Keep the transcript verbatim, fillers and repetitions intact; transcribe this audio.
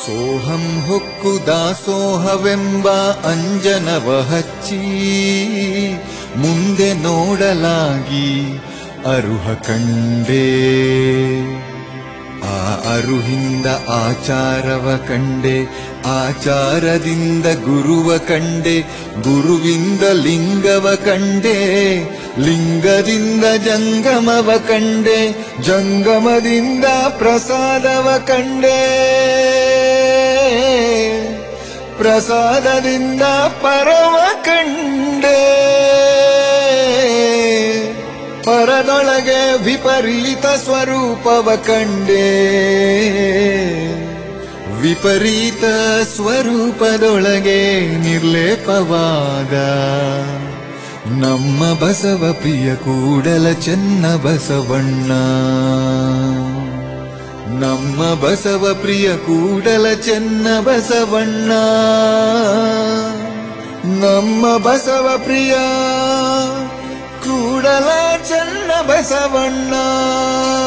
ಸೋಹಂ ಹೊಕ್ಕು ದಾಸೋಹವೆಂಬ ಅಂಜನವ ಹಚ್ಚಿ ಮುಂದೆ ನೋಡಲಾಗಿ ಅರುಹ ಕಂಡೆ. ಆ ಅರುಹಿಂದ ಆಚಾರವ ಕಂಡೆ, ಆಚಾರದಿಂದ ಗುರುವ ಕಂಡೆ, ಗುರುವಿಂದ ಲಿಂಗವ ಕಂಡೆ, ಲಿಂಗದಿಂದ ಜಂಗಮವ ಕಂಡೆ, ಜಂಗಮದಿಂದ ಪ್ರಸಾದವ ಕಂಡೆ, ಪ್ರಸಾದದಿಂದ ಪರವ ಕಂಡೆ, ಪರದೊಳಗೆ ವಿಪರೀತ ಸ್ವರೂಪವ ಕಂಡೆ, ವಿಪರೀತ ಸ್ವರೂಪದೊಳಗೆ ನಿರ್ಲೇಪವಾದ ನಮ್ಮ ಬಸವ ಪ್ರಿಯ ಕೂಡಲ ಚೆನ್ನ ಬಸವಣ್ಣ. ನಮ್ಮ ಬಸವ ಪ್ರಿಯ ಕೂಡಲ ಚೆನ್ನ ಬಸವಣ್ಣ. ನಮ್ಮ ಬಸವ ಪ್ರಿಯ ಕೂಡಲ ಚೆನ್ನ ಬಸವಣ್ಣ.